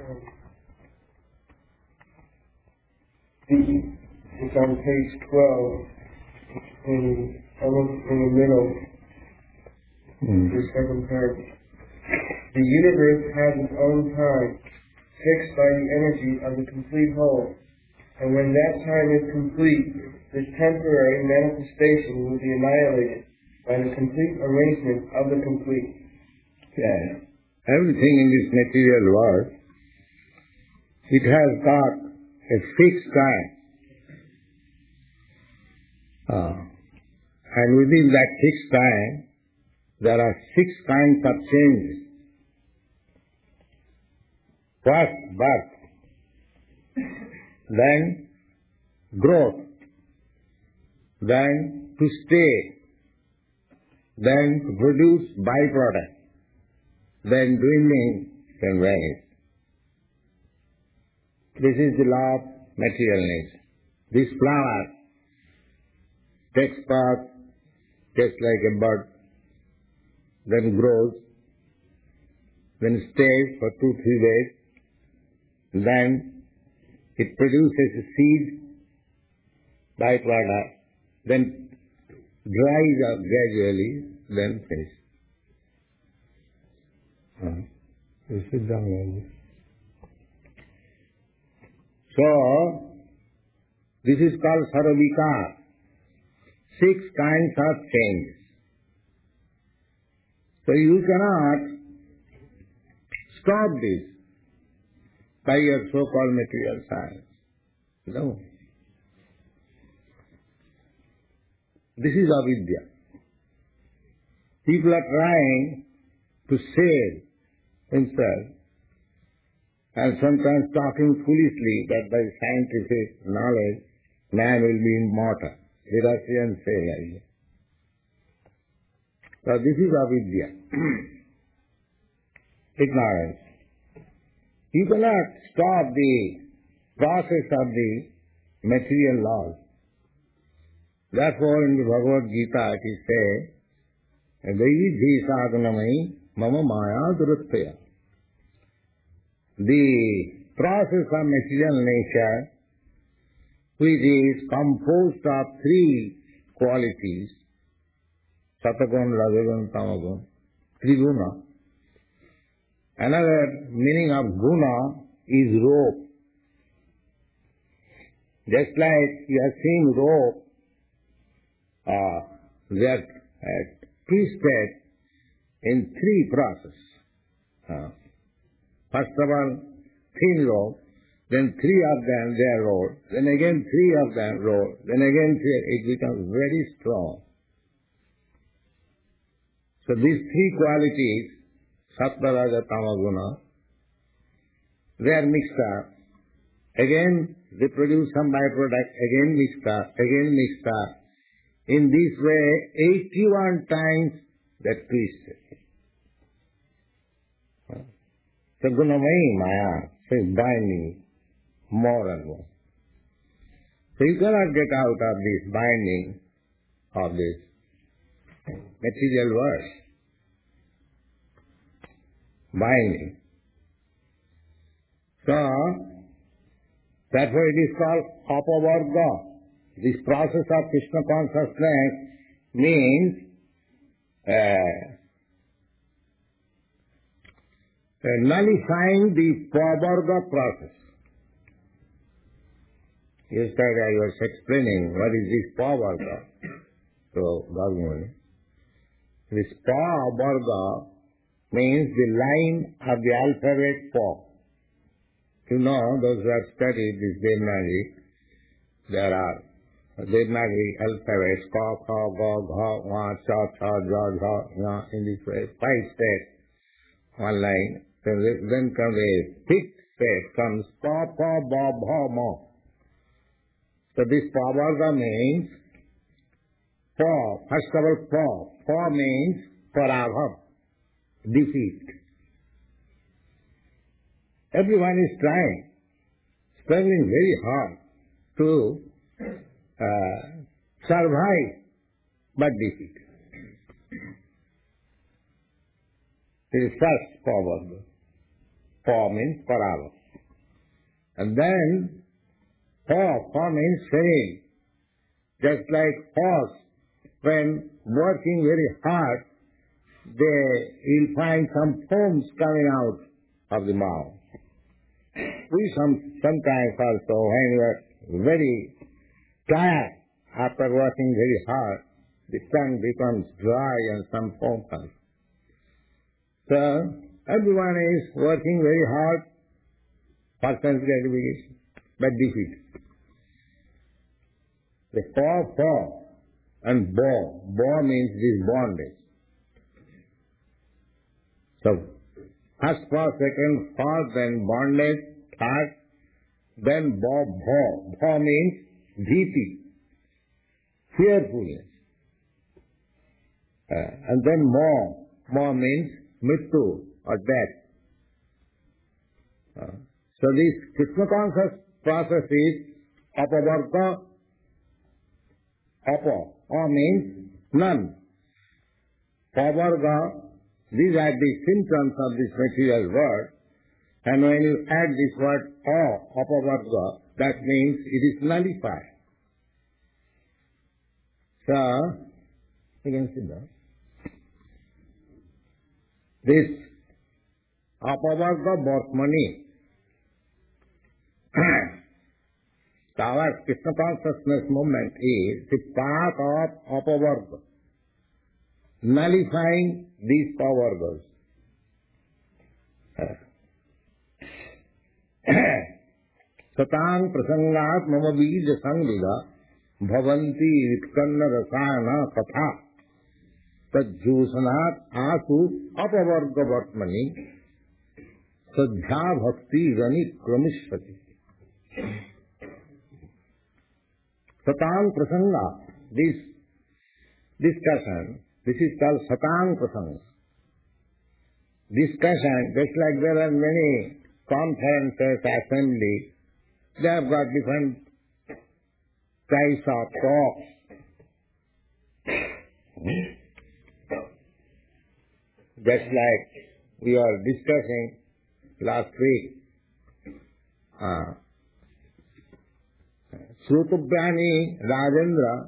It's on page 12, almost in the middle, the second paragraph. The universe has its own time, fixed by the energy of the complete whole, and when that time is complete, this temporary manifestation will be annihilated by the complete arrangement of the complete. Yes. Everything in this material world, it has got a fixed time. And within that fixed time, there are 6 kinds of changes. First, birth, then growth, then to stay, then to produce byproduct, then dwindling, then vanish. This is the law of material nature. This flower takes birth just like a bud, then grows, then stays for 2-3 days, then it produces a seed, byproduct, then dries up gradually, then finishes. You sit down like this. So, this is called Sarvavikar. 6 kinds of changes. So you cannot stop this by your so-called material science. No. This is avidya. People are trying to save themselves and sometimes talking foolishly that by scientific knowledge man will be immortal. The Russians say like that. So this is avidya, ignorance. You cannot stop the process of the material laws. Therefore in the Bhagavad Gita it is said, Vaidhi sadhanamai mama maya duruttaya. The process of material nature, which is composed of 3 qualities, Satagun, Rajagun, Tamagun, Triguna. Another meaning of guna is rope. Just like you have seen rope, they are twisted in 3 processes. First of all, thin rope, then 3 of them they are rolled, then again 3 of them rolled, then again 3, it becomes very strong. So these 3 qualities, Sattva, Raja, Tamaguna, they are mixed up. Again they produce some byproduct, again mixed up, again mixed up. In this way, 81 times they are twisted. So Gunamai Maya says binding more and more. So you cannot get out of this binding of this material world. Binding. So, therefore it is called apavarga. This process of Krishna consciousness means nullifying the pavarga process. Yesterday I was explaining what is this pavarga. So, Bhagavan, this pavarga means the line of the alphabet pa. You know, those who have studied this Devanagari, there are Devanagari alphabets, ka, kha, ga, gha, wa, cha, cha, ja, jha, ya, in this way, 5 steps, one line. Then comes a 6th step, comes pa, pa, ba, bha, ma. So this pavarga means pa. First of all, pa. Pa means parabhav, defeat. Everyone is trying, struggling very hard to survive, but defeat. This is first pavarga. Pa means parava. And then pa means fail. Just like horse, when working very hard, you'll find some foams coming out of the mouth. We sometimes also, when we are very tired after working very hard, the tongue becomes dry and some foam comes. So, everyone is working very hard for sense gratification, but defeat. The pa and bo means this bondage. So, first pa, second pa, then bondage, third, then bo means bhiti, fearfulness. And then mo means mittu or death. So this Krishna conscious process is apavarga, apa means none. Pavarga, these are the symptoms of this material world. And when you add this word apavarga, that means it is nullified. So, you can see that. This apavarga Bhartmani, our Krishna consciousness movement is the path of apavarga, nullifying these pavargas. Satang prasangat mama bija sangvida bhavanti vitkanna rasana katha tajjusanat asu apavarga Bhartmani sadhya bhakti gani kramishvati. Satang prasanga, this discussion, this is called Satang prasanga. Discussion, just like there are many conferences, assemblies, they have got different types of talks. Just like we are discussing last week, Srutubhyani Rajendra,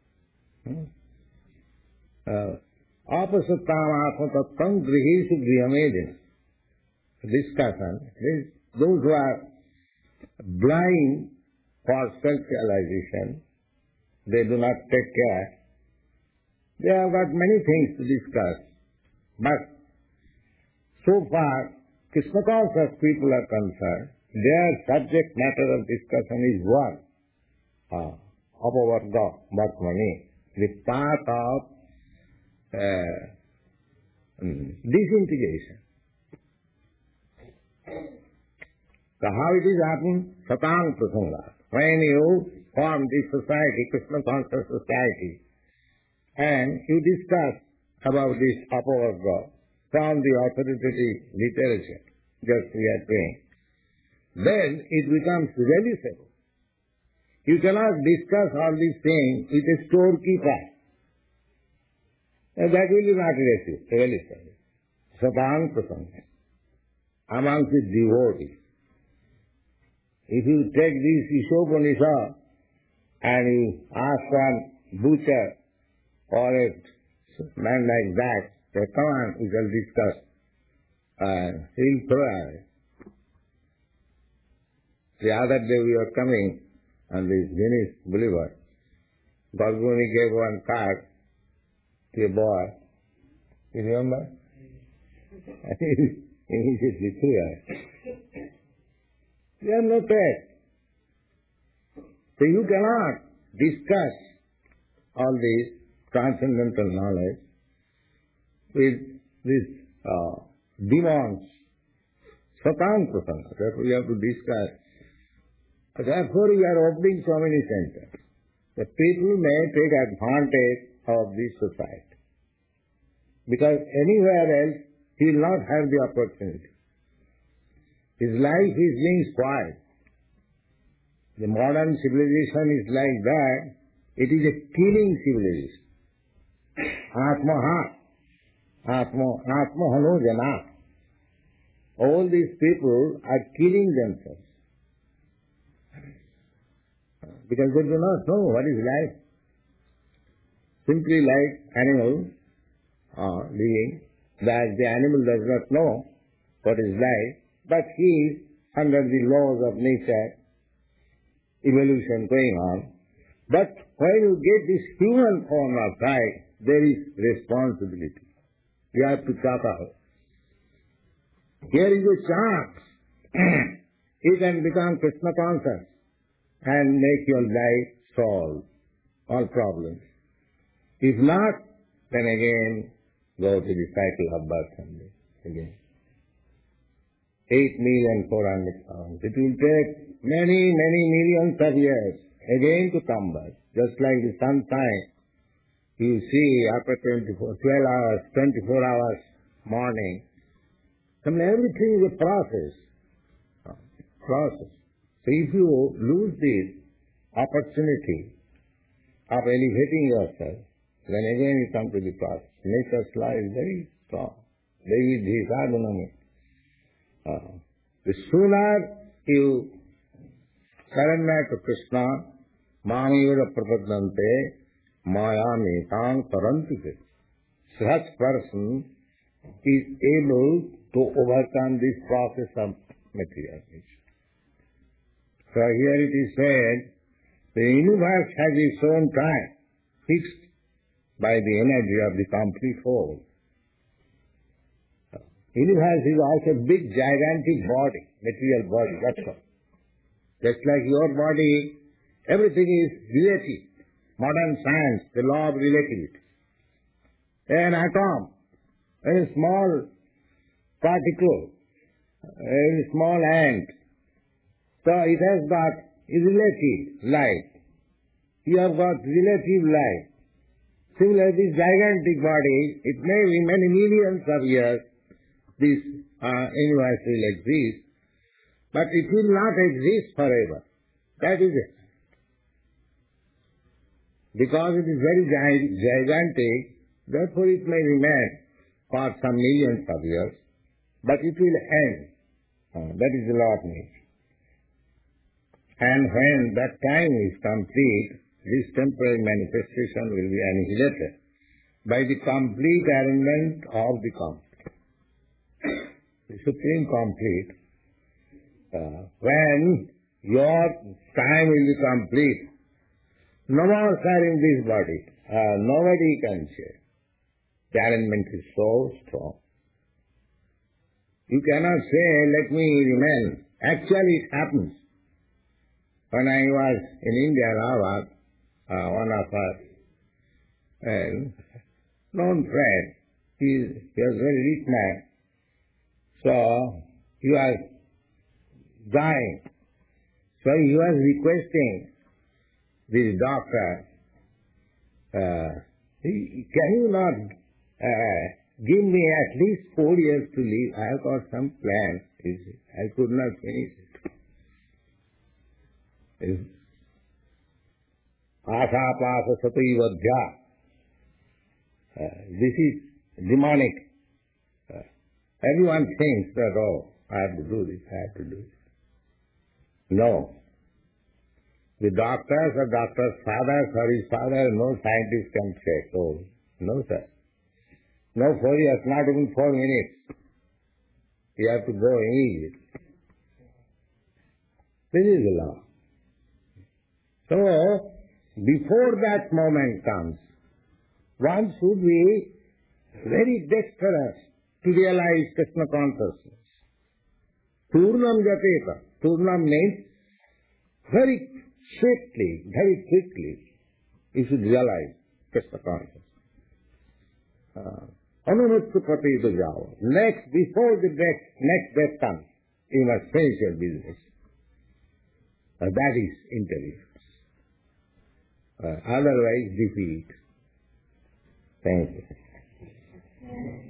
Apasattam Atmatattam Grihishu Grihamedin. Discussion. Those who are blind for self-realization, they do not take care. They have got many things to discuss. But so far, Krishna conscious people are concerned, their subject matter of discussion is one. Apavarga Bhartmani, the path of disintegration. So how it is happening? Satang prasanga. When you form this society, Krishna conscious society, and you discuss about this apavarga from the authoritative literature, just we are doing, then it becomes realisable. You cannot discuss all these things with a storekeeper. And that will be not realisable. Satang prasanga. Amongst the devotees. If you take this Ishopanishad and you ask one butcher or a man like that, say, come on, we shall discuss. He'll throw away. The other day we were coming on this Venice Boulevard. Garguni gave one card to a boy. You remember? And he immediately threw away. They are no threat. So you cannot discuss all this transcendental knowledge with these demons. Satang prasanga. Therefore we have to discuss. Therefore we are opening so many centers. The people may take advantage of this society. Because anywhere else he will not have the opportunity. His life is being spoiled. The modern civilization is like that. It is a killing civilization. Atma hano jana. all these people are killing themselves because they do not know what is life. Simply like animals living, that the animal does not know what is life, but he is under the laws of nature, evolution going on. But when you get this human form of life, there is responsibility. You have to talk out. Here is a chance. You can become Krishna conscious and make your life solve all problems. If not, then again go to the cycle of birth and death again. 8,400,000. It will take many, many millions of years again to come back. Just like the sunshine, you see after 12 hours, 24 hours morning, I mean, everything is a process. So if you lose this opportunity of elevating yourself, then again you come to the process. Nature's law is very strong. The sooner you surrender to Krishna, Mamivada Prapadante, Mayami Paranti. Such person is able to overcome this process of material nature. So here it is said, the universe has its own time, fixed by the energy of the complete whole. Universe is also a big, gigantic body, material body, that's all. Just like your body, everything is relative. Modern science, the law of relativity. An atom, a small particle, a small ant. So it has got relative light. You have got relative light. Similarly, this gigantic body, it may be many millions of years, this universe will exist, but it will not exist forever. That is it. Because it is very gigantic, therefore it may remain for some millions of years, but it will end. That is the law of nature. And when that time is complete, this temporary manifestation will be annihilated by the complete arrangement of the complete. The supreme complete. When your time will be complete, no more sharing this body. Nobody can share. The arrangement is so strong. You cannot say, let me remain. Actually it happens. When I was in India, one of our known friend, he was a very rich man. So he was dying. So he was requesting this doctor, can you not give me at least 4 years to live? I have got some plans. I could not finish it. Asa pasa satai vadhya. This is demonic. Everyone thinks that, oh, I have to do this, I have to do this. No. The doctors or doctor's fathers or his father, no scientist can check. Oh, no, sir. No 4 years, not even 4 minutes. You have to go immediately. This is the law. So, before that moment comes, one should be very dexterous to realize Krishna consciousness. Purnam japeta. Purnam means very swiftly, very quickly, you should realize Krishna consciousness. Anunuttu pati jao. Next, before the next death comes, you must finish your business. That is intelligence. Otherwise, defeat. Thank you.